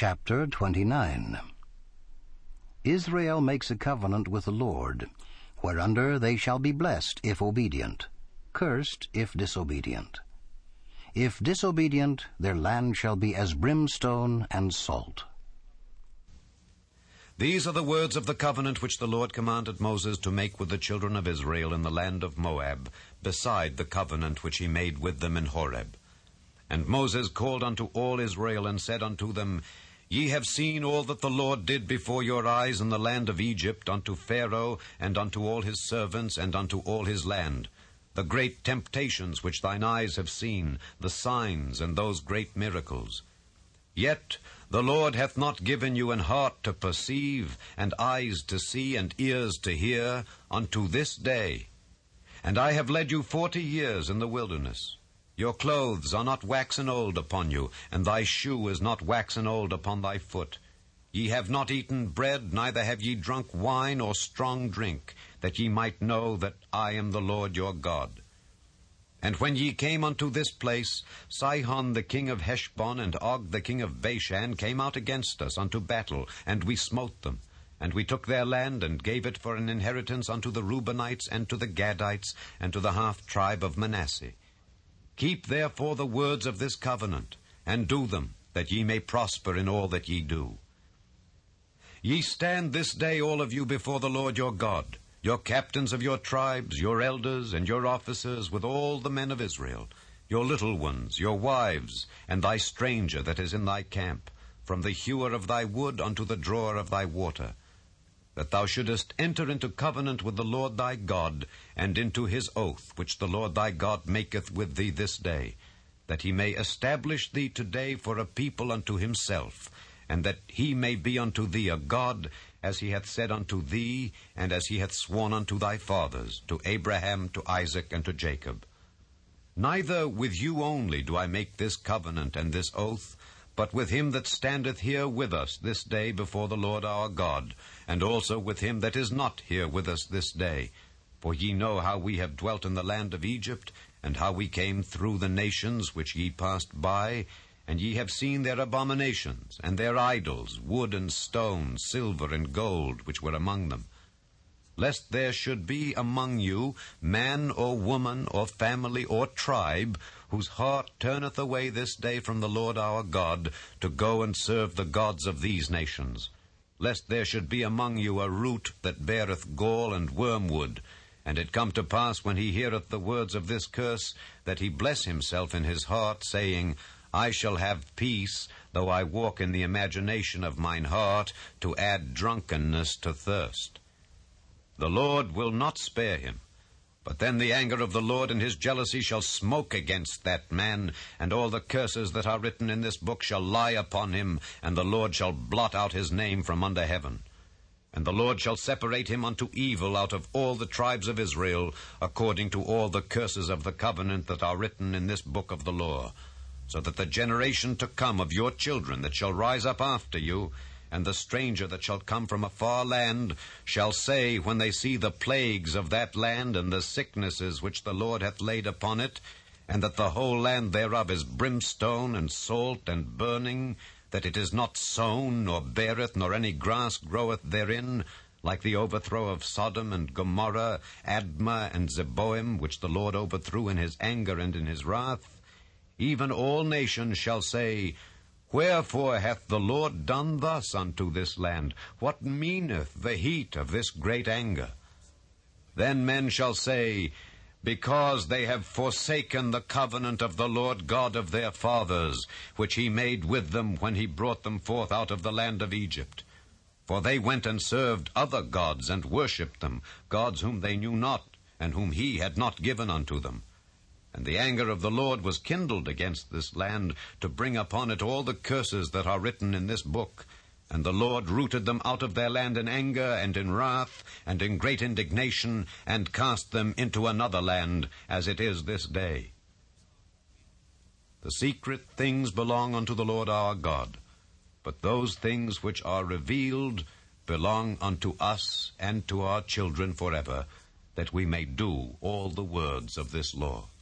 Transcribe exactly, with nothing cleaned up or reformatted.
Chapter twenty-nine. Israel makes a covenant with the Lord, whereunder they shall be blessed if obedient, cursed if disobedient. If disobedient, their land shall be as brimstone and salt. These are the words of the covenant which the Lord commanded Moses to make with the children of Israel in the land of Moab, beside the covenant which he made with them in Horeb. And Moses called unto all Israel, and said unto them, Ye have seen all that the Lord did before your eyes in the land of Egypt, unto Pharaoh, and unto all his servants, and unto all his land, the great temptations which thine eyes have seen, the signs, and those great miracles. Yet the Lord hath not given you an heart to perceive, and eyes to see, and ears to hear, unto this day. And I have led you forty years in the wilderness. Your clothes are not waxen old upon you, and thy shoe is not waxen old upon thy foot. Ye have not eaten bread, neither have ye drunk wine or strong drink, that ye might know that I am the Lord your God. And when ye came unto this place, Sihon the king of Heshbon and Og the king of Bashan came out against us unto battle, and we smote them. And we took their land, and gave it for an inheritance unto the Reubenites, and to the Gadites, and to the half tribe of Manasseh. Keep therefore the words of this covenant, and do them, that ye may prosper in all that ye do. Ye stand this day all of you before the Lord your God, your captains of your tribes, your elders, and your officers, with all the men of Israel, your little ones, your wives, and thy stranger that is in thy camp, from the hewer of thy wood unto the drawer of thy water, that thou shouldest enter into covenant with the Lord thy God, and into his oath which the Lord thy God maketh with thee this day, that he may establish thee today for a people unto himself, and that he may be unto thee a God, as he hath said unto thee, and as he hath sworn unto thy fathers, to Abraham, to Isaac, and to Jacob. Neither with you only do I make this covenant and this oath, but with him that standeth here with us this day before the Lord our God, and also with him that is not here with us this day. For ye know how we have dwelt in the land of Egypt, and how we came through the nations which ye passed by, and ye have seen their abominations, and their idols, wood and stone, silver and gold, which were among them. Lest there should be among you man or woman or family or tribe, whose heart turneth away this day from the Lord our God, to go and serve the gods of these nations. Lest there should be among you a root that beareth gall and wormwood, and it come to pass, when he heareth the words of this curse, that he bless himself in his heart, saying, I shall have peace, though I walk in the imagination of mine heart, to add drunkenness to thirst. The Lord will not spare him, but then the anger of the Lord and his jealousy shall smoke against that man, and all the curses that are written in this book shall lie upon him, and the Lord shall blot out his name from under heaven. And the Lord shall separate him unto evil out of all the tribes of Israel, according to all the curses of the covenant that are written in this book of the law, so that the generation to come of your children that shall rise up after you, and the stranger that shall come from a far land, shall say, when they see the plagues of that land, and the sicknesses which the Lord hath laid upon it, and that the whole land thereof is brimstone and salt and burning, that it is not sown, nor beareth, nor any grass groweth therein, like the overthrow of Sodom and Gomorrah, Admah and Zeboim, which the Lord overthrew in his anger and in his wrath, even all nations shall say, Wherefore hath the Lord done thus unto this land? What meaneth the heat of this great anger? Then men shall say, Because they have forsaken the covenant of the Lord God of their fathers, which he made with them when he brought them forth out of the land of Egypt. For they went and served other gods, and worshipped them, gods whom they knew not, and whom he had not given unto them. And the anger of the Lord was kindled against this land, to bring upon it all the curses that are written in this book. And the Lord rooted them out of their land in anger, and in wrath, and in great indignation, and cast them into another land, as it is this day. The secret things belong unto the Lord our God, but those things which are revealed belong unto us and to our children forever, that we may do all the words of this law.